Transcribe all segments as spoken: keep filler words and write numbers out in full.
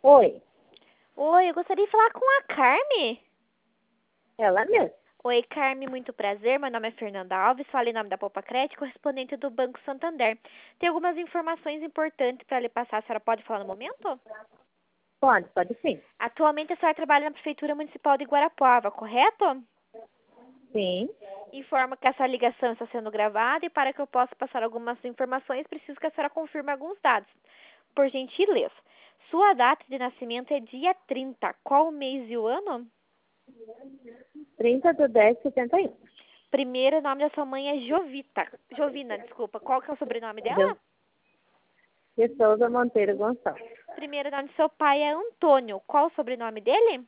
Oi, Oi, eu gostaria de falar com a Carme. ela mesmo. Oi, Carme, muito prazer. Meu nome é Fernanda Alves, falo em nome da Poupa Crédito, correspondente do Banco Santander. Tem algumas informações importantes para lhe passar. A senhora pode falar no momento? Pode, pode sim. Atualmente a senhora trabalha na Prefeitura Municipal de Guarapuava, correto? Sim, Informo que essa ligação está sendo gravada e para que eu possa passar algumas informações, preciso que a senhora confirme alguns dados. Por gentileza. Sua data de nascimento é dia trinta. Qual o mês e o ano? trinta de dez de setenta e um. Primeiro nome da sua mãe é Jovita. Jovina, desculpa. Qual que é o sobrenome dela? De de Souza Monteiro Gonçalves. Primeiro nome do seu pai é Antônio. Qual o sobrenome dele?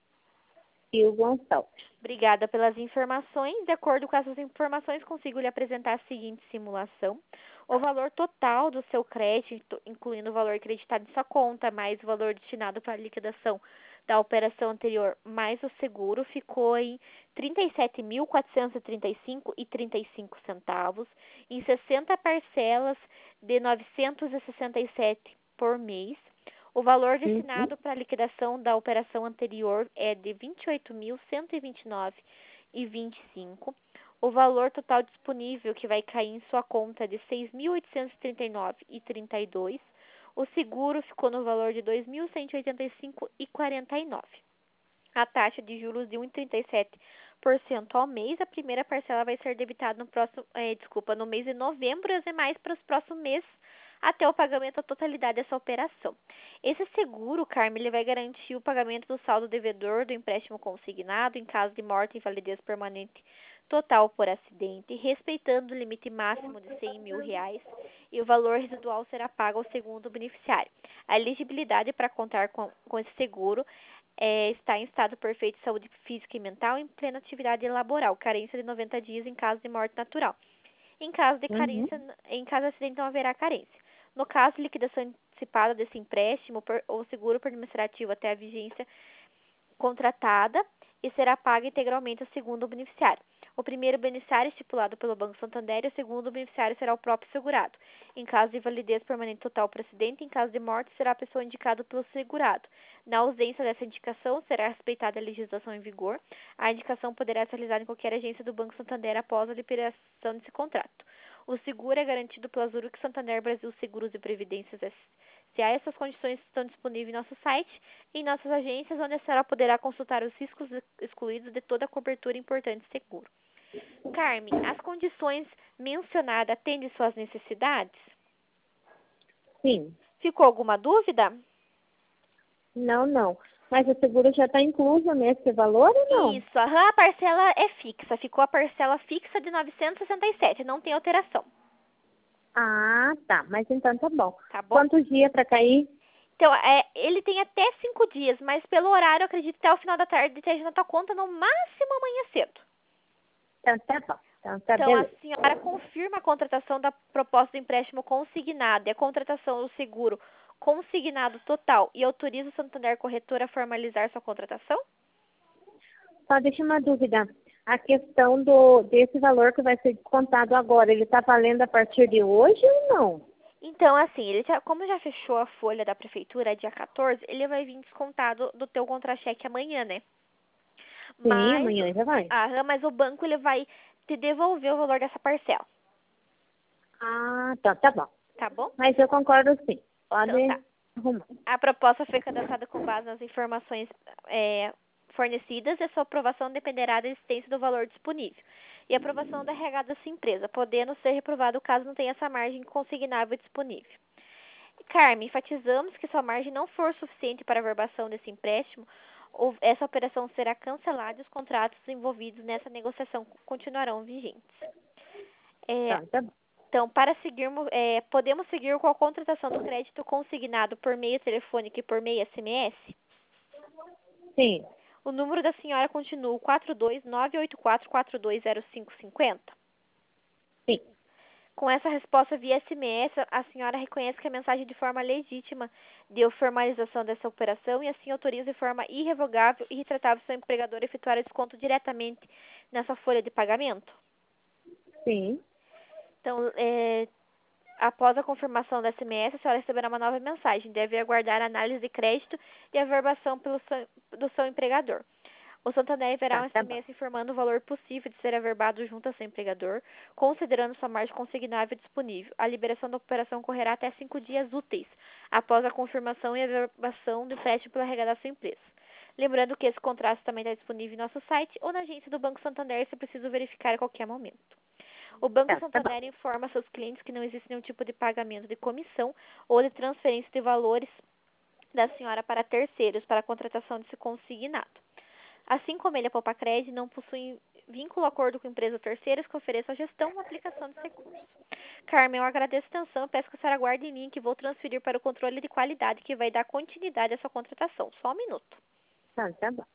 E o Gonçalves. Obrigada pelas informações. De acordo com essas informações, consigo lhe apresentar a seguinte simulação. O valor total do seu crédito, incluindo o valor creditado em sua conta, mais o valor destinado para a liquidação da operação anterior, mais o seguro, ficou em trinta e sete mil quatrocentos e trinta e cinco reais e trinta e cinco centavos, em sessenta parcelas de novecentos e sessenta e sete reais por mês. O valor Uhum. destinado para a liquidação da operação anterior é de vinte e oito mil cento e vinte e nove reais e vinte e cinco centavos. O valor total disponível que vai cair em sua conta é de seis mil oitocentos e trinta e nove reais e trinta e dois centavos. O seguro ficou no valor de dois mil cento e oitenta e cinco reais e quarenta e nove centavos. A taxa de juros de um vírgula trinta e sete por cento ao mês. A primeira parcela vai ser debitada no próximo, eh, desculpa, no mês de novembro e as demais para os próximos meses até o pagamento da totalidade dessa operação. Esse seguro, Carmen, ele vai garantir o pagamento do saldo devedor do empréstimo consignado em caso de morte e invalidez permanente total por acidente, respeitando o limite máximo de cem mil reais, e o valor residual será pago ao segundo beneficiário. A elegibilidade para contar com, com esse seguro é, está em estado perfeito de saúde física e mental, em plena atividade laboral, carência de noventa dias em caso de morte natural. Em caso de Uhum. carência, em caso de acidente, não haverá carência. No caso de liquidação antecipada desse empréstimo por, ou seguro por administrativo até a vigência contratada, e será paga integralmente ao segundo beneficiário. O primeiro beneficiário é estipulado pelo Banco Santander e o segundo beneficiário será o próprio segurado. Em caso de invalidez permanente total por acidente, em caso de morte, será a pessoa indicada pelo segurado. Na ausência dessa indicação, será respeitada a legislação em vigor. A indicação poderá ser realizada em qualquer agência do Banco Santander após a liberação desse contrato. O seguro é garantido pela Zurich Santander Brasil Seguros e Previdências S A. Essas condições estão disponíveis em nosso site e em nossas agências, onde a senhora poderá consultar os riscos excluídos de toda a cobertura importante de seguro. Carmen, as condições mencionadas atendem suas necessidades? Sim. Ficou alguma dúvida? Não, não. Mas o seguro já está incluso nesse valor ou não? Isso, aham, a parcela é fixa. Ficou a parcela fixa de novecentos e sessenta e sete, não tem alteração. Ah, tá. Mas então tá bom. Tá bom? Quantos dias para cair? Então, é, ele tem até cinco dias, mas pelo horário, eu acredito que até o final da tarde esteja na tua conta, no máximo amanhã cedo. Então tá bom. Então tá Então, a beleza. senhora confirma a contratação da proposta do empréstimo consignado e a contratação do seguro consignado total e autoriza o Santander Corretora a formalizar sua contratação? Só deixa uma dúvida. A questão do, desse valor que vai ser descontado agora, ele está valendo a partir de hoje ou não? Então, assim, ele já, como já fechou a folha da prefeitura dia quatorze, ele vai vir descontado do teu contra-cheque amanhã, né? Sim, Mas, amanhã já vai. ah, mas o banco ele vai te devolver o valor dessa parcela, Ah, tá, tá bom. tá bom? Mas eu concordo sim. Pode Então tá. arrumar. A proposta foi cadastrada com base nas informações é, fornecidas e a sua aprovação dependerá da existência do valor disponível e a aprovação da R H da sua empresa, podendo ser reprovado caso não tenha essa margem consignável disponível. Carmen, enfatizamos que se a margem não for suficiente para a verbação desse empréstimo, ou essa operação será cancelada e os contratos envolvidos nessa negociação continuarão vigentes. É, Tá, tá bom. então, para seguirmos, é, podemos seguir com a contratação do crédito consignado por meio telefônico e por meio S M S? Sim, O número da senhora continua quatro dois nove oito quatro quatro dois zero cinco cinco zero. sim. Com essa resposta via S M S, a senhora reconhece que a mensagem de forma legítima deu formalização dessa operação e assim autoriza de forma irrevogável e retratável seu empregador a efetuar o desconto diretamente nessa folha de pagamento? Sim. Então, é, Após a confirmação da S M S, a senhora receberá uma nova mensagem. Deve aguardar a análise de crédito e a averbação pelo seu, do seu empregador. O Santander enviará um Tá, tá S M S bom. informando o valor possível de ser averbado junto ao seu empregador, considerando sua margem consignável disponível. A liberação da operação ocorrerá até cinco dias úteis, após a confirmação e averbação do empréstimo pela arrecadação empresa. Lembrando que esse contrato também está disponível em nosso site ou na agência do Banco Santander, se preciso verificar a qualquer momento. O Banco Tá, tá bom. Santander informa seus clientes que não existe nenhum tipo de pagamento de comissão ou de transferência de valores da senhora para terceiros para a contratação desse consignado. Assim como ele, a Poupacred, não possui vínculo acordo com empresas terceiras que ofereçam a gestão ou aplicação desse recurso. Carmen, eu agradeço a atenção e peço que a senhora aguarde em mim que vou transferir para o controle de qualidade que vai dar continuidade à sua contratação. Só um minuto. Tá, tá bom.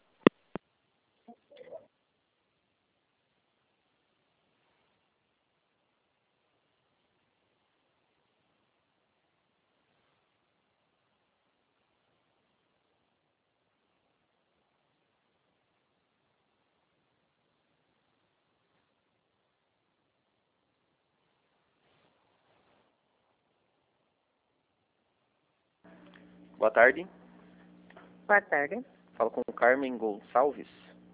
Boa tarde. Boa tarde. Falo com Carmen Gonçalves.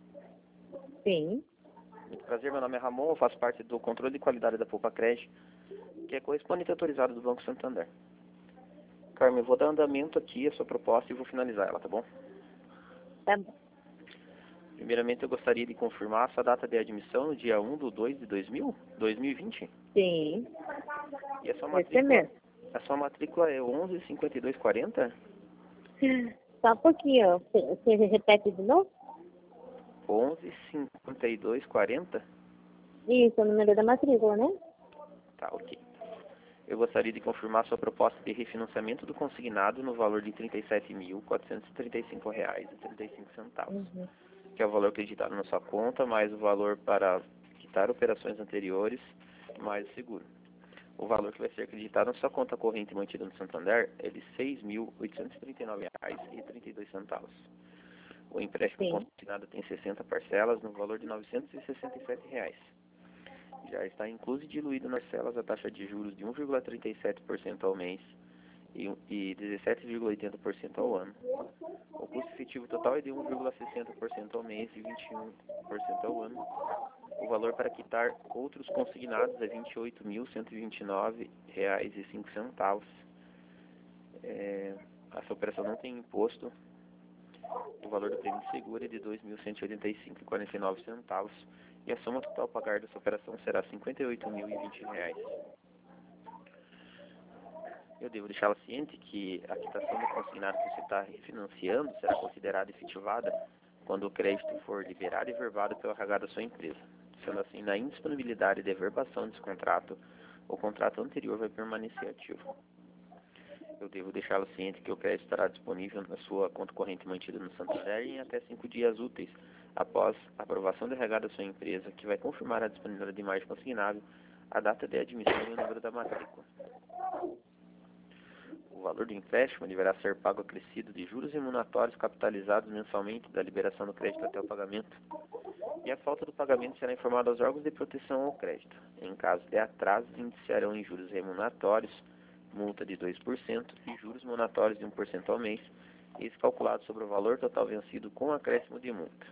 Sim. Muito prazer, meu nome é Ramon, eu faço parte do controle de qualidade da Poupacred, que é correspondente autorizado do Banco Santander. Carmen, eu vou dar andamento aqui à sua proposta e vou finalizar ela, tá bom? Tá bom. Primeiramente, eu gostaria de confirmar a sua data de admissão no dia um de dois de dois mil, dois mil e vinte. Sim. E a sua Esse matrícula, mesmo. a sua matrícula é onze cinquenta e dois quarenta? Só um pouquinho. Você você repete de novo? onze cinquenta e dois quarenta? Isso, o número da matrícula, né? Tá, ok. Eu gostaria de confirmar sua proposta de refinanciamento do consignado no valor de trinta e sete mil, quatrocentos e trinta e cinco reais e trinta e cinco centavos, Uhum. que é o valor acreditado na sua conta, mais o valor para quitar operações anteriores, mais o seguro. O valor que vai ser acreditado na sua conta corrente mantida no Santander é de seis mil, oitocentos e trinta e nove reais e trinta e dois centavos. O empréstimo Sim. consignado tem sessenta parcelas no valor de novecentos e sessenta e sete reais. Já está incluso e diluído nas parcelas a taxa de juros de um vírgula trinta e sete por cento ao mês e, e dezessete vírgula oitenta por cento ao ano. O custo efetivo total é de um vírgula sessenta por cento ao mês e vinte e um por cento ao ano. O valor para quitar outros consignados é vinte e oito mil, cento e vinte e nove reais e cinco centavos. É, essa operação não tem imposto. O valor do prêmio de seguro é de dois mil cento e oitenta e cinco reais e quarenta e nove centavos. E a soma total a pagar dessa operação será cinquenta e oito mil e vinte reais. Eu devo deixá-la ciente que a quitação do consignado que você está refinanciando será considerada efetivada quando o crédito for liberado e verbado pelo R H da sua empresa. Sendo assim, na indisponibilidade de verbação desse contrato, o contrato anterior vai permanecer ativo. Eu devo deixá-la ciente que o crédito estará disponível na sua conta corrente mantida no Santander em até cinco dias úteis após a aprovação do R H da sua empresa, que vai confirmar a disponibilidade de margem consignável, a data de admissão e o número da matrícula. O valor do empréstimo deverá ser pago acrescido de juros remuneratórios capitalizados mensalmente da liberação do crédito até o pagamento. E a falta do pagamento será informada aos órgãos de proteção ao crédito. Em caso de atraso, indiciarão em juros remuneratórios, multa de dois por cento e juros monatórios de um por cento ao mês, isso calculado sobre o valor total vencido com acréscimo de multa.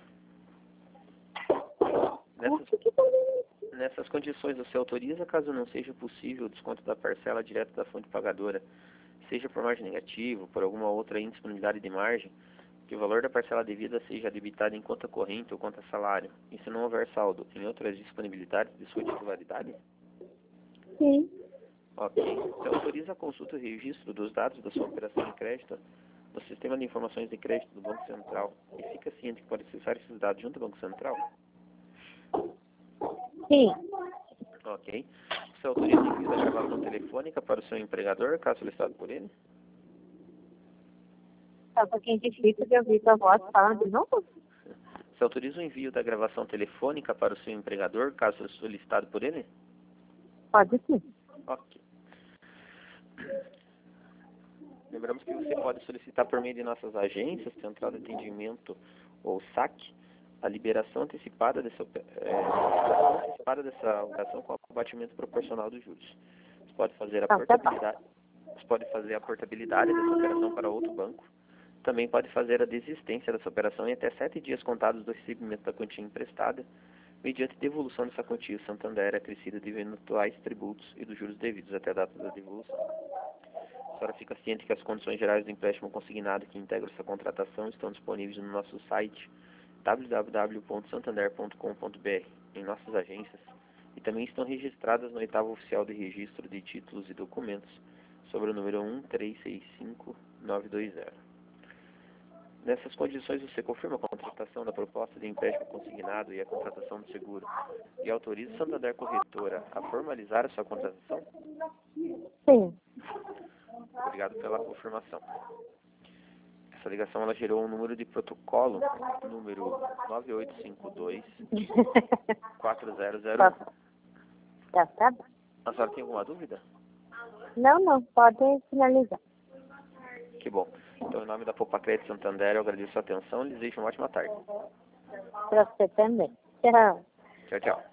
Nessas, nessas condições, você autoriza, caso não seja possível, o desconto da parcela direto da fonte pagadora, seja por margem negativa, por alguma outra indisponibilidade de margem, que o valor da parcela devida seja debitado em conta corrente ou conta salário, e se não houver saldo em outras disponibilidades de sua titularidade? Sim. Ok. Você autoriza a consulta e registro dos dados da sua operação de crédito no Sistema de Informações de Crédito do Banco Central e fica ciente que pode acessar esses dados junto ao Banco Central? Sim. Ok. Você autoriza o envio da gravação telefônica para o seu empregador, caso solicitado por ele? Só um pouquinho difícil de ouvir sua voz. Fala de novo? Você autoriza o envio da gravação telefônica para o seu empregador, caso solicitado por ele? Pode sim. Ok. Lembramos que você pode solicitar por meio de nossas agências, Central de Atendimento ou S A C, a liberação antecipada dessa, é, liberação antecipada dessa operação com abatimento proporcional dos juros. Você pode fazer a Então, tá bom. portabilidade, você pode fazer a portabilidade dessa operação para outro banco. Também pode fazer a desistência dessa operação em até sete dias contados do recebimento da quantia emprestada, mediante devolução dessa quantia. O Santander é acrescida de eventuais tributos e dos juros devidos até a data da devolução. A senhora fica ciente que as condições gerais do empréstimo consignado que integram essa contratação estão disponíveis no nosso site w w w ponto santander ponto com ponto b r, em nossas agências, e também estão registradas no oitavo oficial de registro de títulos e documentos sobre o número um três seis cinco nove dois zero. Nessas condições, você confirma a contratação da proposta de empréstimo consignado e a contratação do seguro e autoriza a Santander Corretora a formalizar a sua contratação? Sim. Obrigado pela confirmação. Essa ligação ela gerou um número de protocolo, número nove oito cinco dois quatro zero zero um. Já tá bom. A senhora tem alguma dúvida? Não, não. Podem finalizar. Que bom. Então, em nome da Poupa Crédito Santander, eu agradeço a sua atenção e lhes desejo uma ótima tarde. Para você também. Tchau. Tchau, tchau.